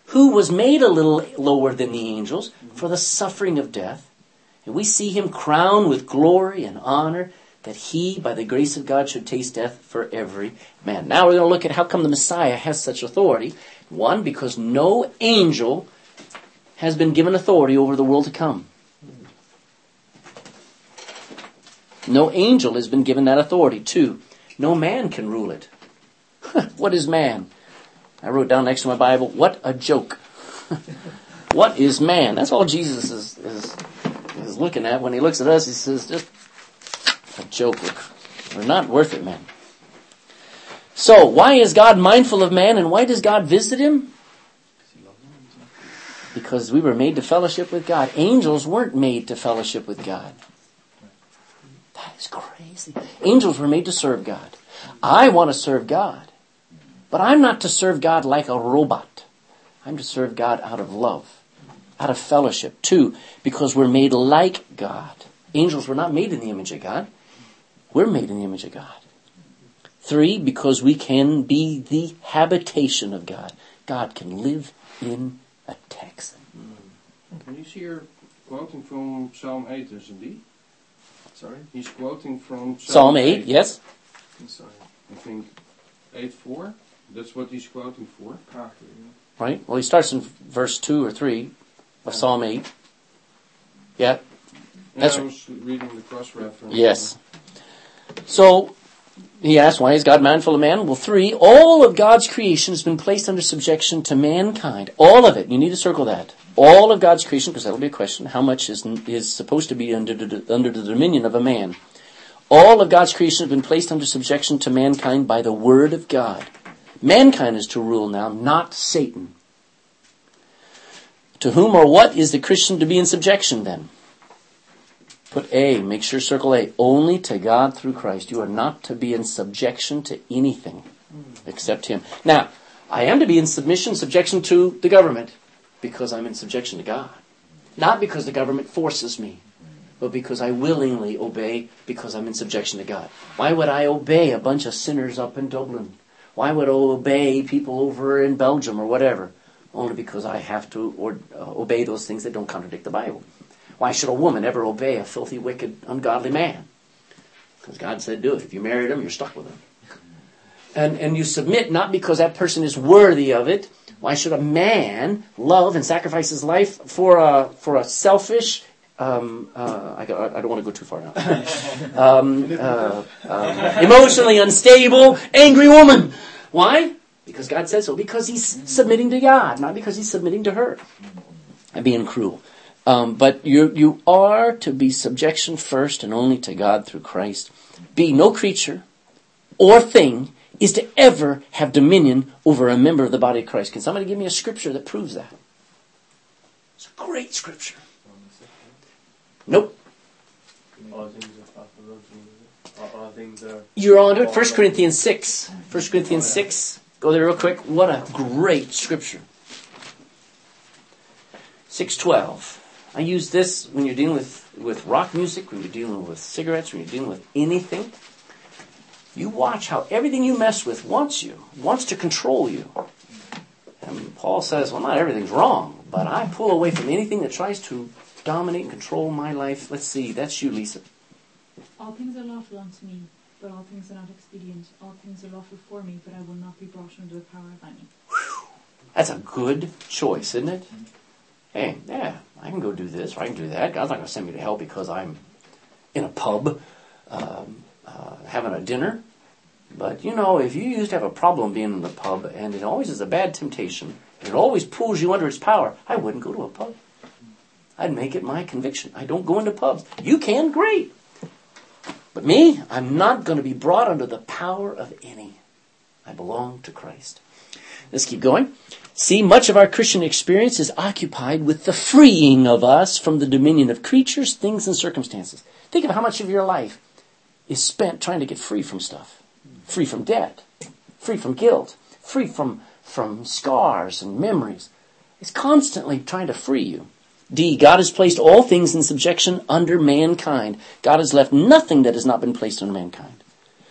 who was made a little lower than the angels for the suffering of death. And we see him crowned with glory and honor, that he, by the grace of God, should taste death for every man. Now we're going to look at how come the Messiah has such authority. One, because no angel has been given authority over the world to come. No angel has been given that authority. Two, no man can rule it. What is man? I wrote down next to my Bible, what a joke. What is man? That's all Jesus is, is, is looking at. When he looks at us, he says, just a joke. We're not worth it, man. So, why is God mindful of man, and why does God visit him? Because we were made to fellowship with God. Angels weren't made to fellowship with God. That is crazy. Angels were made to serve God. I want to serve God. But I'm not to serve God like a robot. I'm to serve God out of love, out of fellowship. Two, because we're made like God. Angels were not made in the image of God. We're made in the image of God. Three, because we can be the habitation of God. God can live in a Texan. Can you see her quoting from Psalm eight, isn't he? Sorry? He's quoting from Psalm, Psalm eight, yes? Sorry. I think eight four. That's what he's quoting for. Right? Well, he starts in verse two or three of Psalm eight. Yeah? That's yeah, I right. was reading the cross-reference. Yes. So, he asks, why is God mindful of man? Well, three, all of God's creation has been placed under subjection to mankind. All of it. You need to circle that. All of God's creation, because that'll be a question, how much is is supposed to be under the, under the dominion of a man? All of God's creation has been placed under subjection to mankind by the word of God. Mankind is to rule now, not Satan. To whom or what is the Christian to be in subjection then? Put A, make sure circle A, only to God through Christ. You are not to be in subjection to anything except him. Now, I am to be in submission, subjection to the government, because I'm in subjection to God. Not because the government forces me, but because I willingly obey, because I'm in subjection to God. Why would I obey a bunch of sinners up in Dublin? Why would I obey people over in Belgium or whatever? Only because I have to or, uh, obey those things that don't contradict the Bible. Why should a woman ever obey a filthy, wicked, ungodly man? Because God said do it. If you married him, you're stuck with him. And, and you submit not because that person is worthy of it. Why should a man love and sacrifice his life for a, for a selfish, um, uh, I, I don't want to go too far now, um, uh, um, emotionally unstable, angry woman? Why? Because God said so. Because he's submitting to God, not because he's submitting to her. I'm being cruel. Um, but you you are to be subjection first and only to God through Christ. B, no creature or thing is to ever have dominion over a member of the body of Christ. Can somebody give me a scripture that proves that? It's a great scripture. Nope. All things are possible. All, all things are... You're on to it. First Corinthians six. First Corinthians six. Go there real quick. What a great scripture. six twelve. I use this when you're dealing with, with rock music, when you're dealing with cigarettes, when you're dealing with anything. You watch how everything you mess with wants you, wants to control you. And Paul says, well, not everything's wrong, but I pull away from anything that tries to dominate and control my life. Let's see, that's you, Lisa. All things are lawful unto me, but all things are not expedient. All things are lawful for me, but I will not be brought under the power of any. That's a good choice, isn't it? Hey, yeah, I can go do this, or I can do that. God's not going to send me to hell because I'm in a pub um, uh, having a dinner. But, you know, if you used to have a problem being in the pub, and it always is a bad temptation, and it always pulls you under its power, I wouldn't go to a pub. I'd make it my conviction. I don't go into pubs. You can, great. But me, I'm not going to be brought under the power of any. I belong to Christ. Let's keep going. See, much of our Christian experience is occupied with the freeing of us from the dominion of creatures, things, and circumstances. Think of how much of your life is spent trying to get free from stuff. Free from debt. Free from guilt. Free from, from scars and memories. It's constantly trying to free you. D, God has placed all things in subjection under mankind. God has left nothing that has not been placed under mankind.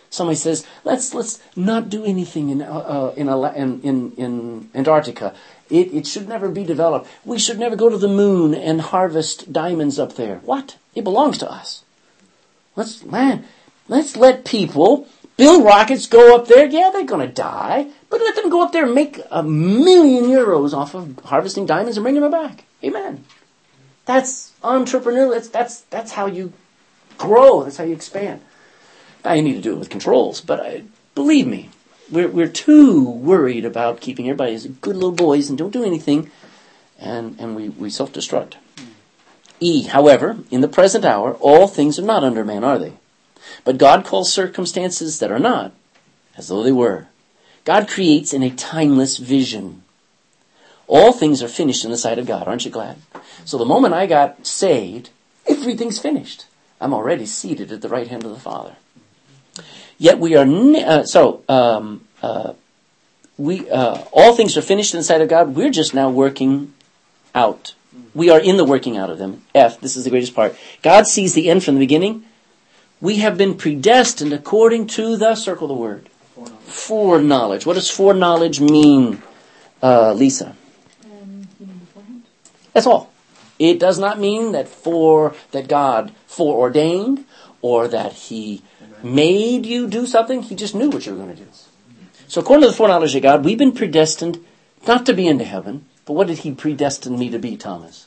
Somebody says, let's let's not do anything in uh, in, in in in Antarctica. It it should never be developed. We should never go to the moon and harvest diamonds up there. What? It belongs to us. Let's man, let's let people build rockets, go up there. Yeah, they're going to die, but let them go up there and make a million euros off of harvesting diamonds and bringing them back. Amen. That's entrepreneurial. That's that's that's how you grow. That's how you expand. Now you need to do it with controls, but I, believe me, we're we're too worried about keeping everybody as good little boys and don't do anything, and and we, we self-destruct. E, however, in the present hour, all things are not under man, are they? But God calls circumstances that are not as though they were. God creates in a timeless vision. All things are finished in the sight of God. Aren't you glad? So the moment I got saved, everything's finished. I'm already seated at the right hand of the Father. Yet we are, ne- uh, so, um, uh, we, uh, all things are finished in the sight of God. We're just now working out. We are in the working out of them. F, this is the greatest part. God sees the end from the beginning. We have been predestined according to the, circle the word, foreknowledge. foreknowledge. What does foreknowledge mean, uh, Lisa? Um, you mean beforehand? That's all. It does not mean that for, that God foreordained or that He made you do something. He just knew what you were going to do. So according to the foreknowledge of God, we've been predestined not to be into heaven, but what did He predestine me to be, Thomas?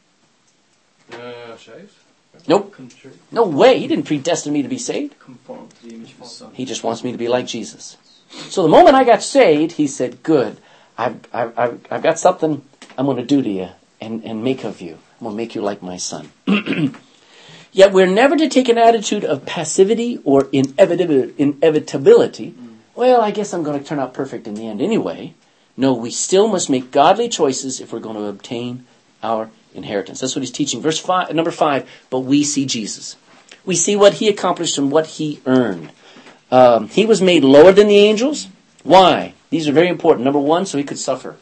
Uh, saved? Nope. No way. He didn't predestine me to be saved. Conform to the image of His Son. He just wants me to be like Jesus. So the moment I got saved, He said, good, I've, I've, I've, I've got something I'm going to do to you and, and make of you. I'm going to make you like my Son. Yet we're never to take an attitude of passivity or inevitability. inevitability. Well, I guess I'm going to turn out perfect in the end anyway. No, we still must make godly choices if we're going to obtain our inheritance. That's what he's teaching. Verse five, number five, but we see Jesus. We see what He accomplished and what He earned. Um, he was made lower than the angels. Why? These are very important. Number one, so He could suffer.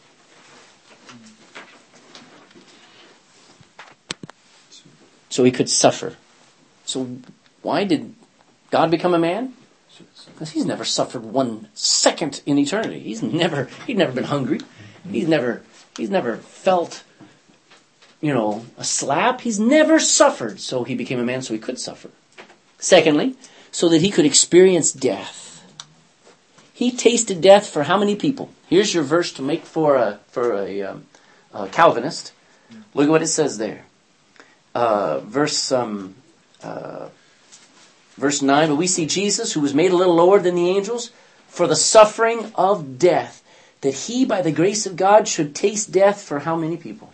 So He could suffer. So why did God become a man? Because He's never suffered one second in eternity. He's never, he's never been hungry. He's never, he's never felt, you know, a slap. He's never suffered. So He became a man so He could suffer. Secondly, so that He could experience death. He tasted death for how many people? Here's your verse to make for a, for a, um, a Calvinist. Look at what it says there. Uh, verse um, uh, verse nine, but we see Jesus, who was made a little lower than the angels, for the suffering of death, that He, by the grace of God, should taste death for how many people?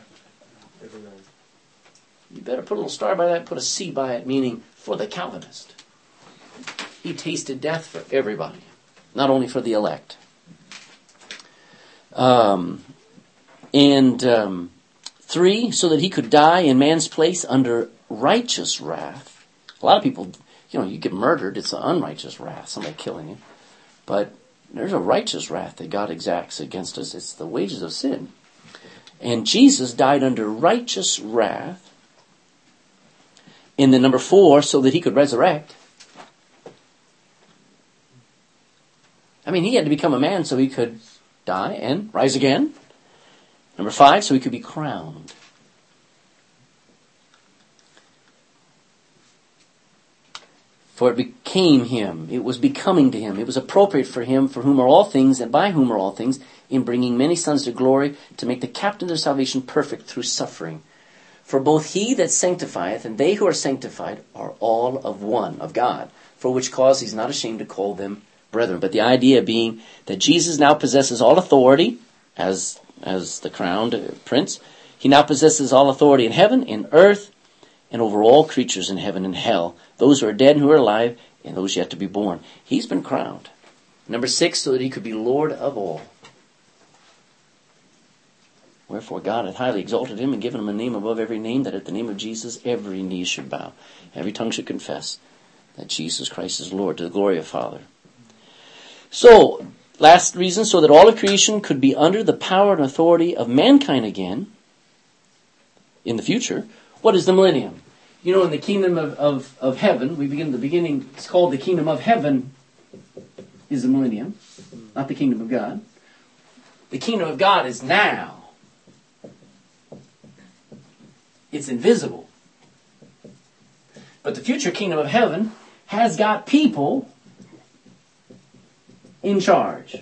You better put a little star by that, put a C by it, meaning for the Calvinist. He tasted death for everybody, not only for the elect. Um, and... Um, Three, so that He could die in man's place under righteous wrath. A lot of people, you know, you get murdered, it's an unrighteous wrath, somebody killing you. But there's a righteous wrath that God exacts against us. It's the wages of sin. And Jesus died under righteous wrath. And then number four, so that He could resurrect. I mean, He had to become a man so He could die and rise again. Number five, so He could be crowned. For it became Him. It was becoming to Him. It was appropriate for Him, for whom are all things, and by whom are all things, in bringing many sons to glory, to make the captain of salvation perfect through suffering. For both He that sanctifieth, and they who are sanctified, are all of one, of God, for which cause He's not ashamed to call them brethren. But the idea being that Jesus now possesses all authority, as as the crowned prince. He now possesses all authority in heaven, in earth, and over all creatures in heaven and hell, those who are dead and who are alive, and those yet to be born. He's been crowned. Number six, so that He could be Lord of all. Wherefore God hath highly exalted Him and given Him a name above every name, that at the name of Jesus every knee should bow, every tongue should confess that Jesus Christ is Lord, to the glory of Father. So, last reason, so that all of creation could be under the power and authority of mankind again in the future. What is the millennium? You know, in the kingdom of, of, of heaven, we begin the beginning, it's called the kingdom of heaven. is the millennium, not the kingdom of God. The kingdom of God is now. It's invisible. But the future kingdom of heaven has got people in charge.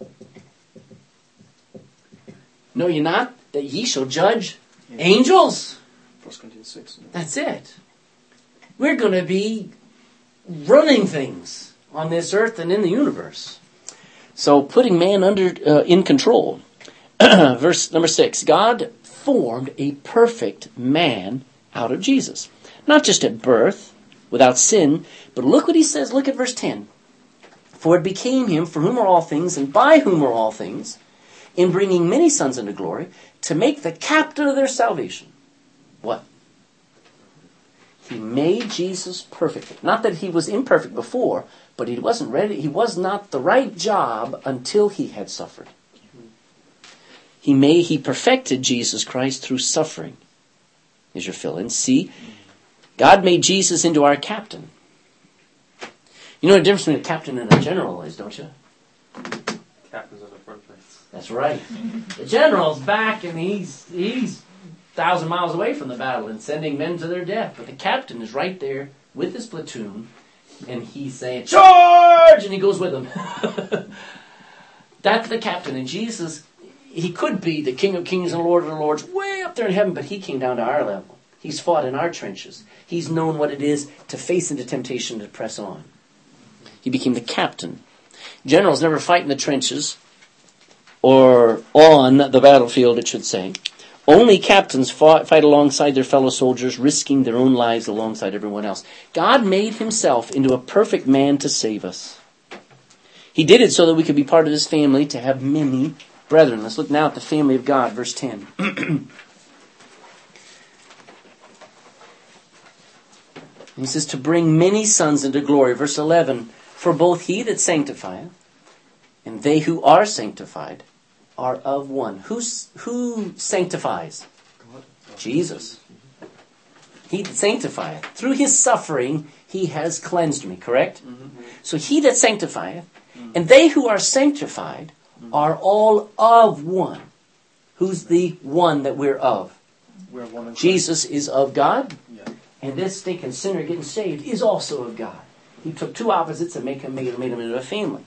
Know ye not that ye shall judge angels? First Corinthians six. That's it. We're going to be running things on this earth and in the universe. So putting man under uh, in control. Verse number six. God formed a perfect man out of Jesus. Not just at birth, without sin, but look what he says. Look at verse ten. For it became him for whom are all things and by whom are all things, in bringing many sons into glory, to make the captain of their salvation. What? He made Jesus perfect. Not that he was imperfect before, but he wasn't ready. He was not the right job until he had suffered. He made, he perfected Jesus Christ through suffering. Here's your fill-in. See, God made Jesus into our captain. You know the difference between a captain and a general is, don't you? Captain's on the front place. That's right. The general's back and he's he's a thousand miles away from the battle and sending men to their death. But the captain is right there with his platoon and he's saying, charge! And he goes with them. That's the captain. And Jesus, he could be the King of Kings and Lord of Lords way up there in heaven, but he came down to our level. He's fought in our trenches. He's known what it is to face into temptation to press on. He became the captain. Generals never fight in the trenches or on the battlefield, it should say. Only captains fought, fight alongside their fellow soldiers, risking their own lives alongside everyone else. God made himself into a perfect man to save us. He did it so that we could be part of his family, to have many brethren. Let's look now at the family of God, verse ten. He says, to bring many sons into glory. Verse eleven, for both he that sanctifieth and they who are sanctified are of one. Who's, who sanctifies? God. Jesus. He that sanctifieth. Through his suffering, he has cleansed me, correct? Mm-hmm. So he that sanctifieth, and they who are sanctified are all of one. Who's the one that we're of? We're one in Christ. Jesus is of God, Yeah. and this stinking sinner getting saved is also of God. He took two opposites and made him, made him, made him into a family.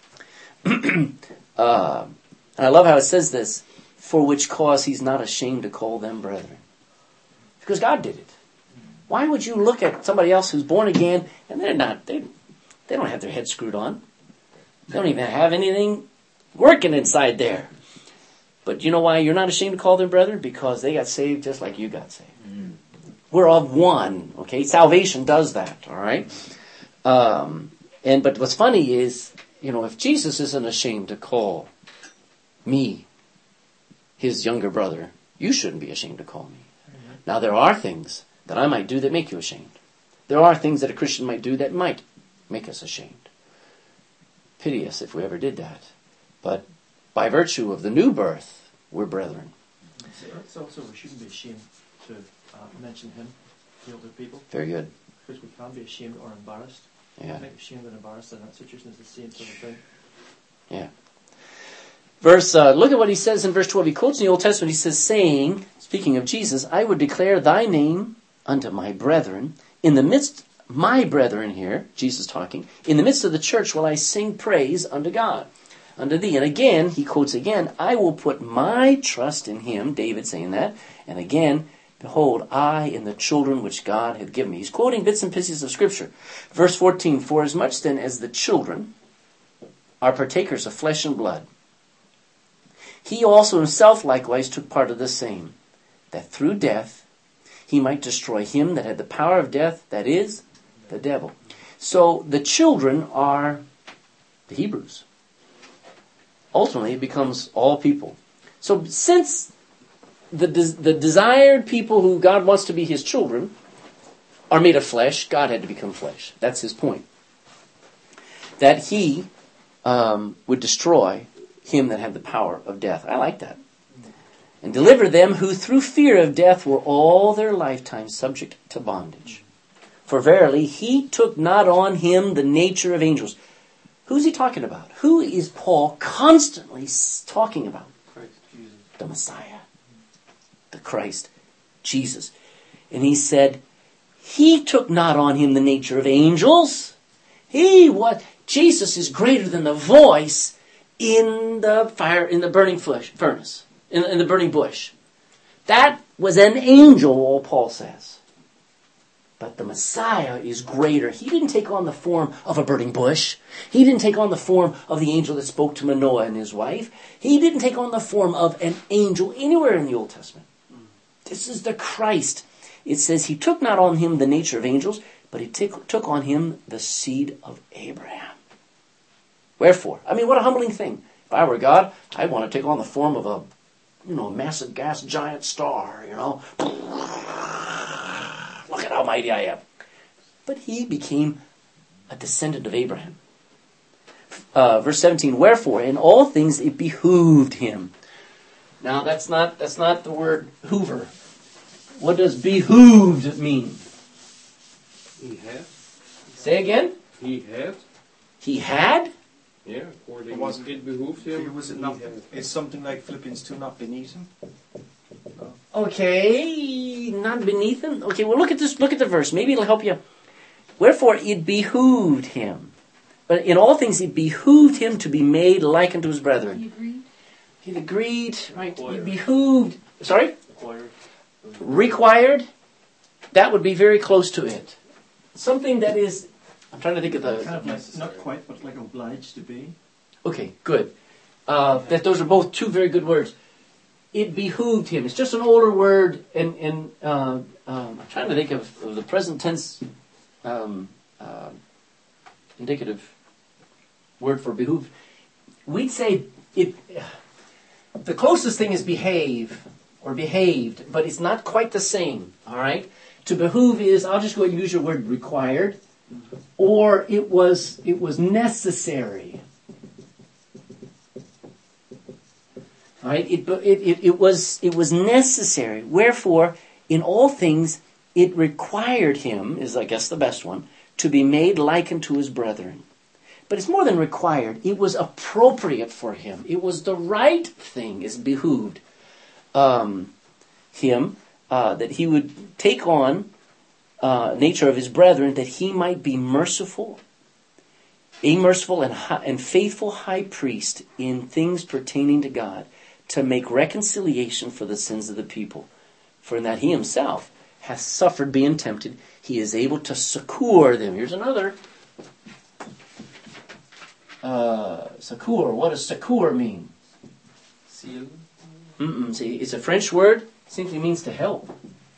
uh, and I love how it says this, for which cause he's not ashamed to call them brethren. Because God did it. Why would you look at somebody else who's born again and they're not, they, they don't have their head screwed on. They don't even have anything working inside there. But you know why you're not ashamed to call them brethren? Because they got saved just like you got saved. Mm. We're of one, okay? Salvation does that, all right? Um, and but what's funny is, you know, if Jesus isn't ashamed to call me his younger brother, you shouldn't be ashamed to call me. Mm-hmm. Now, there are things that I might do that make you ashamed. There are things that a Christian might do that might make us ashamed. Pity us if we ever did that. But by virtue of the new birth, we're brethren. It's also, we shouldn't be ashamed to uh, mention him to other people. Very good. Because we can be ashamed or embarrassed. Yeah. I think ashamed and embarrassed in that situation is the same sort of thing. Yeah. Verse, uh, look at what he says in verse twelve. He quotes in the Old Testament. He says, saying, speaking of Jesus, I would declare thy name unto my brethren. In the midst, my brethren here, Jesus talking, in the midst of the church will I sing praise unto God, unto thee. And again, he quotes again, I will put my trust in him, David saying that. And again, behold, I and the children which God hath given me. He's quoting bits and pieces of Scripture. Verse fourteen, for as much then as the children are partakers of flesh and blood, he also himself likewise took part of the same, that through death he might destroy him that had the power of death, that is, the devil. So the children are the Hebrews. Ultimately, it becomes all people. So since the, the desired people who God wants to be his children are made of flesh, God had to become flesh. That's his point. That he um, would destroy him that had the power of death. I like that. And deliver them who through fear of death were all their lifetime subject to bondage. For verily he took not on him the nature of angels. Who's he talking about? Who is Paul constantly talking about? Christ Jesus. The Messiah. The Christ, Jesus. And he said, he took not on him the nature of angels. He, what? Jesus is greater than the voice in the fire, in the burning flesh, furnace, in, in the burning bush. That was an angel, all Paul says. But the Messiah is greater. He didn't take on the form of a burning bush. He didn't take on the form of the angel that spoke to Manoah and his wife. He didn't take on the form of an angel anywhere in the Old Testament. This is the Christ. It says he took not on him the nature of angels, but he t- took on him the seed of Abraham. Wherefore? I mean, what a humbling thing. If I were God, I'd want to take on the form of a, you know, massive gas giant star, you know. Look at how mighty I am. But he became a descendant of Abraham. Uh, verse seventeen, wherefore, in all things it behooved him. Now, that's not that's not the word hoover. What does behooved mean? He had. Say again? He had. He had? Yeah, according It wasn't- it behooved him. Was it he not? had. It's something like Philippians two, not beneath him. Okay, not beneath him. Okay, well look at this. Look at the verse. Maybe it'll help you. Wherefore it behooved him, but in all things it behooved him to be made like unto his brethren. He agreed. He agreed, right? It Required. behooved. Sorry, Acquired. required. That would be very close to it. Something that is. I'm trying to think of the. Kind of like, not quite, but like obliged to be. Okay, good. Uh, that those are both two very good words. It behooved him. It's just an older word, and and uh, um, I'm trying to think of, of the present tense um, uh, indicative word for behooved. We'd say it. The closest thing is behave or behaved, but it's not quite the same. All right. To behoove is, I'll just go ahead and use your word, required, or it was it was necessary. Right? It, it, it, it was it was necessary. Wherefore, in all things, it required him, is I guess the best one, to be made like unto his brethren. But it's more than required. It was appropriate for him. It was the right thing, is behooved um, him, uh, that he would take on uh, nature of his brethren, that he might be merciful, a merciful and, high, and faithful high priest in things pertaining to God, to make reconciliation for the sins of the people. For in that he himself hath suffered being tempted, he is able to succor them. Here's another. Uh, succor. What does succor mean? Seal. Mm-mm. See, it's a French word. It simply means to help.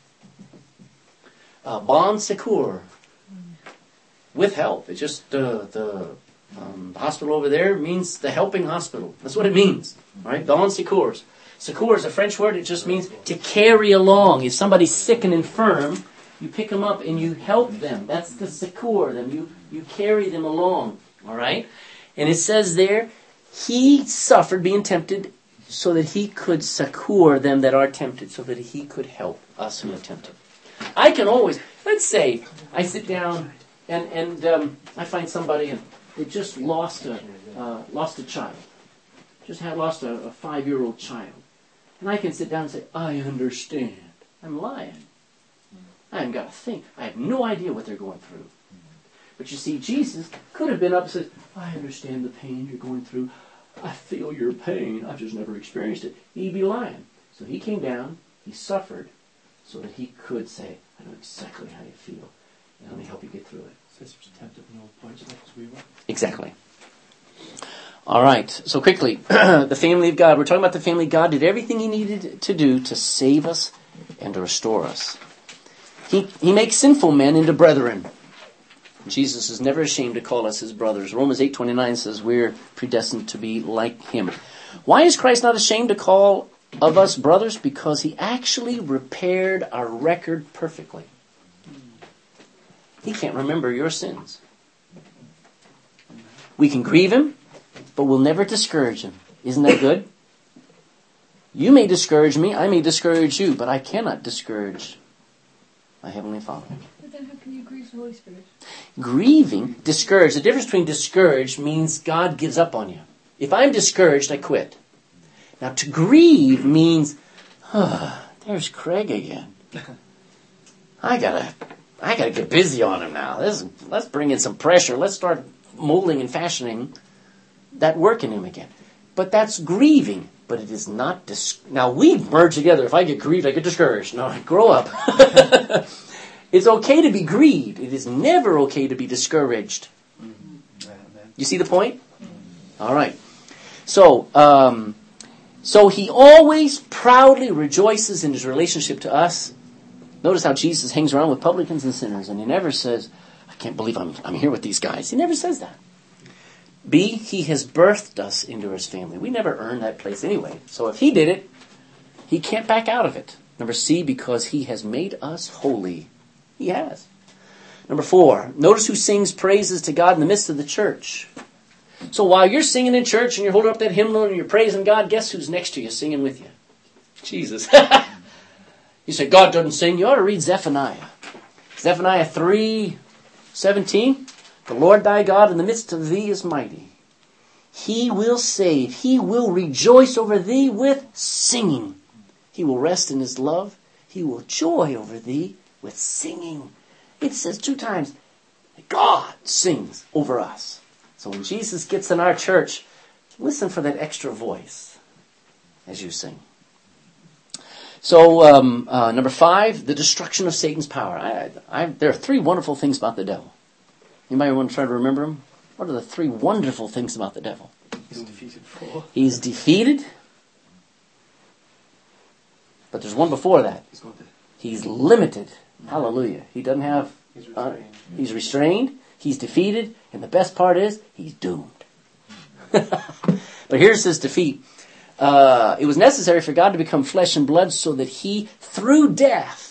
Uh, bon secours. With help. It's just uh, the um, hospital over there means the helping hospital. That's what it means. Right? Bon secours. Secours is a French word. It just means to carry along. If somebody's sick and infirm, you pick them up and you help them. That's to succor them. You, you carry them along. All right? And it says there, he suffered being tempted so that he could succor them that are tempted, so that he could help us who are tempted. I can always, let's say, I sit down and, and um, I find somebody and they just lost a, uh, lost a child. Just had lost a, a five-year-old child. And I can sit down and say, I understand. I'm lying. I haven't got a thing. I have no idea what they're going through. But you see, Jesus could have been up and said, I understand the pain you're going through. I feel your pain. I've just never experienced it. He'd be lying. So he came down, he suffered, so that he could say, I know exactly how you feel. And let me help you get through it. Says he was tempted in all points, like as we were. Exactly. All right. So quickly, the family of God. We're talking about the family of God did everything he needed to do to save us and to restore us. He, he makes sinful men into brethren. Jesus is never ashamed to call us his brothers. Romans eight twenty-nine says we're predestined to be like him. Why is Christ not ashamed to call of us brothers? Because he actually repaired our record perfectly. He can't remember your sins. We can grieve him, but we'll never discourage him. Isn't that good? You may discourage me, I may discourage you, but I cannot discourage my Heavenly Father. But then how can you grieve the Holy Spirit. Grieving, discouraged. The difference between discouraged means God gives up on you. If I'm discouraged, I quit. Now, to grieve means, oh, there's Craig again. I gotta, I gotta get busy on him now. Let's, let's bring in some pressure. Let's start molding and fashioning that work in him again. But that's grieving. But it is not dis- now we merge together. If I get grieved, I get discouraged. No, grow up. It's okay to be grieved. It is never okay to be discouraged. You see the point? All right. So, um, so he always proudly rejoices in his relationship to us. Notice how Jesus hangs around with publicans and sinners, and he never says, "I can't believe I'm I'm here with these guys." He never says that. B, he has birthed us into his family. We never earned that place anyway. So if he did it, he can't back out of it. Number C, because he has made us holy. He has. Number four, notice who sings praises to God in the midst of the church. So while you're singing in church and you're holding up that hymnal and you're praising God, guess who's next to you singing with you? Jesus. You say, God doesn't sing. You ought to read Zephaniah. Zephaniah three seventeen. The Lord thy God in the midst of thee is mighty. He will save. He will rejoice over thee with singing. He will rest in his love. He will joy over thee with singing. It says two times, God sings over us. So when Jesus gets in our church, listen for that extra voice as you sing. So um, uh, number five, the destruction of Satan's power. I, I, there are three wonderful things about the devil. Anybody want to try to remember them? What are the three wonderful things about the devil? He's defeated four. He's defeated. But there's one before that. He's going to. He's limited. Hallelujah. He doesn't have... He's Uh, restrained. he's restrained. He's defeated. And the best part is, he's doomed. But here's his defeat. Uh, it was necessary for God to become flesh and blood so that he, through death,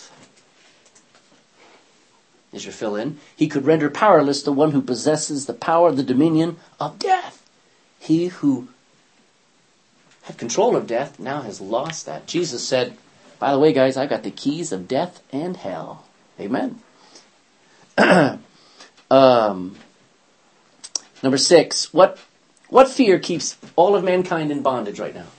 as you fill in, he could render powerless the one who possesses the power, the dominion of death. He who had control of death now has lost that. Jesus said, by the way, guys, I've got the keys of death and hell. Amen. um, number six, what what fear keeps all of mankind in bondage right now?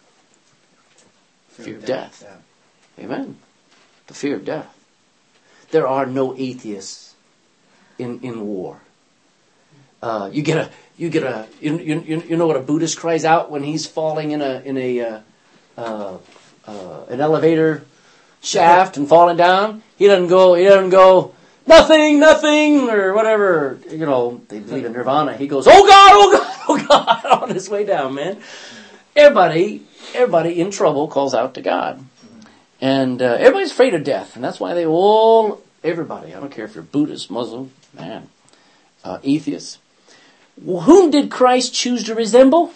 Fear of death. Yeah. Amen. The fear of death. There are no atheists in, in war. Uh, you get a you get a you, you you know what a Buddhist cries out when he's falling in a in a uh, uh, uh, an elevator shaft and falling down. He doesn't go. He doesn't go. Nothing, nothing, or whatever. You know, they believe in nirvana. He goes, oh God, oh God, oh God, on his way down, man. Everybody, everybody in trouble calls out to God. And uh, everybody's afraid of death. And that's why they all, everybody, I don't care if you're Buddhist, Muslim, man, uh, atheist. Well, whom did Christ choose to resemble?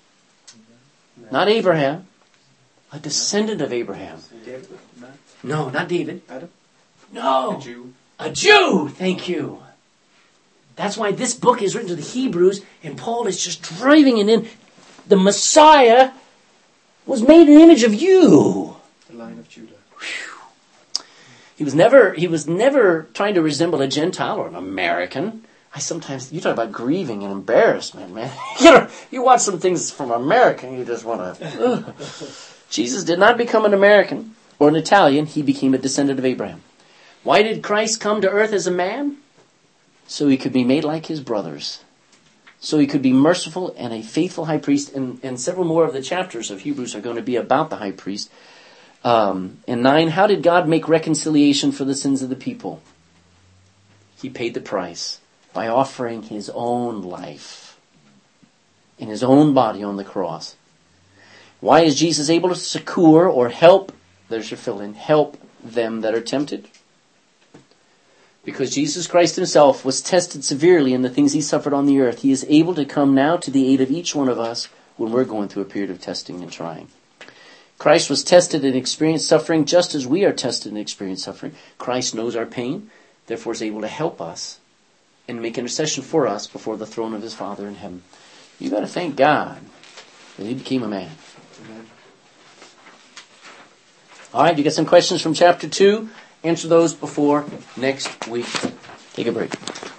Not Abraham. A descendant of Abraham. David? No. No, not David. Adam? No. A Jew. A Jew! Thank you. That's why this book is written to the Hebrews, and Paul is just driving it in. The Messiah was made in the image of you. The Lion of Judah. Whew. He was never he was never trying to resemble a Gentile or an American. I sometimes, you talk about grieving and embarrassment, man. You know, you watch some things from America and you just want to... Jesus did not become an American or an Italian. He became a descendant of Abraham. Why did Christ come to earth as a man? So he could be made like his brothers. So he could be merciful and a faithful high priest. And, and several more of the chapters of Hebrews are going to be about the high priest. Um, and nine, how did God make reconciliation for the sins of the people? He paid the price by offering his own life in his own body on the cross. Why is Jesus able to succor or help, there's your fill in, help them that are tempted? Because Jesus Christ himself was tested severely in the things he suffered on the earth. He is able to come now to the aid of each one of us when we're going through a period of testing and trying. Christ was tested and experienced suffering just as we are tested and experience suffering. Christ knows our pain, therefore is able to help us and make intercession for us before the throne of his Father in heaven. You got to thank God that he became a man. Amen. All right, you get some questions from chapter two? Answer those before next week. Take a break.